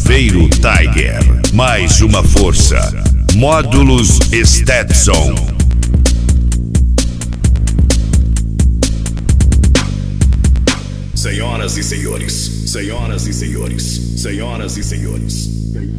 Chaveiro Tiger. Mais uma força. Módulos Stetson. Senhoras e senhores, senhoras e senhores, senhoras e senhores.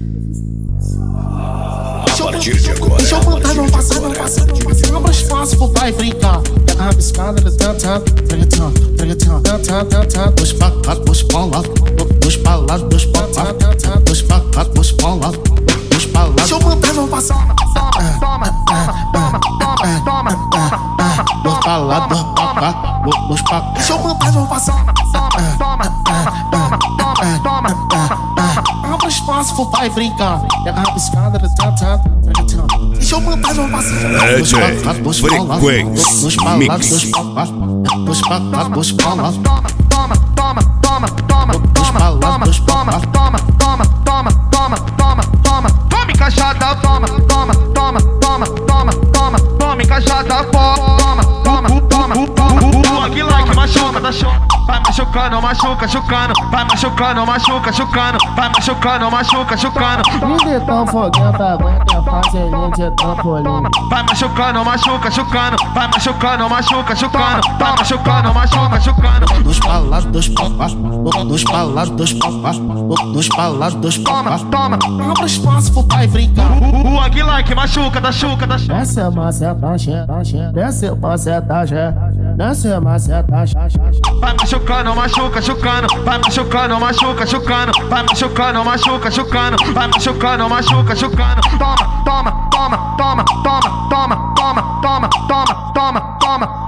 A partir de agora. Deixa eu contar, não passa, não passa. Abra espaço pro pai brincar. Pega a rabiscada, tregatão. Dois pra cá, dois pra lá. Dois pra lá, dois pra cá. Dois pra cá, dois pra lá. Dois pra lá. Deixa eu contar, não passa. Dois pra lá, dois pra cá. Dois pra cá. Deixa eu contar, não passa. Abra espaço pro pai brincar. Pega a rabiscada, tregatão. Deixa eu contar, não passa. DJ Frequenz Mix. Dois pra cá, dois pra lá. Dois pra lá, dois pra lá. Tome encaixada, toma encaixada, Bug like machuca, da show. Vai machucando, machuca, chucando. Vai machucando, machuca, chucando. Vai machucando, machuca, chucando. Me tão foguento, aguenta fazer de trampolim. Vai machucando, machuca, chucando. Vai machucando, machuca, chucando. Vai machucando, machuca, chucando. Dois pra lá, dois pra lá. Dois pra lá, dois pra lá. Dois pra lá, dois pra lá. Abra espaço pro pai brincar. Bug like machuca, da chuca, da chuca. Desce a macetagem, desce a macetagem, desce a macetagem. Vai machucando, machuca, chucando. Vai machucando, machuca, chucando. Vai machucando, machuca, chucando. Vai machucando, machuca, chucando. Toma.